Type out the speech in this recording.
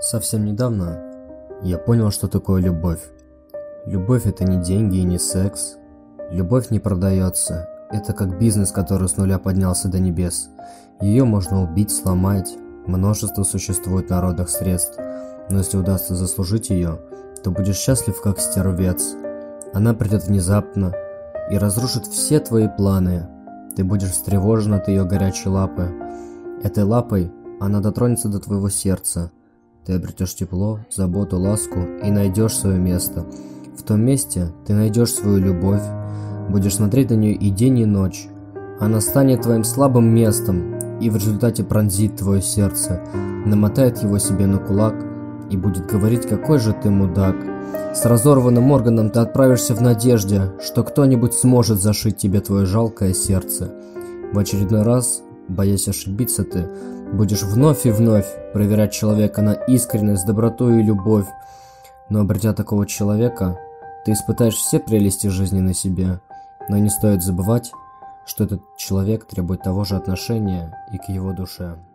Совсем недавно я понял, что такое любовь. Любовь – это не деньги и не секс. Любовь не продается. Это как бизнес, который с нуля поднялся до небес. Ее можно убить, сломать. Множество существует народных средств. Но если удастся заслужить ее, то будешь счастлив, как стервец. Она придет внезапно и разрушит все твои планы. Ты будешь встревожен от ее горячей лапы. Этой лапой она дотронется до твоего сердца. Ты обретешь тепло, заботу, ласку и найдешь свое место. В том месте ты найдешь свою любовь, будешь смотреть на нее и день, и ночь. Она станет твоим слабым местом и в результате пронзит твое сердце, намотает его себе на кулак и будет говорить, какой же ты мудак. С разорванным органом ты отправишься в надежде, что кто-нибудь сможет зашить тебе твое жалкое сердце. В очередной раз, боясь ошибиться, ты будешь вновь и вновь проверять человека на искренность, доброту и любовь. Но обретя такого человека, ты испытаешь все прелести жизни на себе. Но не стоит забывать, что этот человек требует того же отношения и к его душе.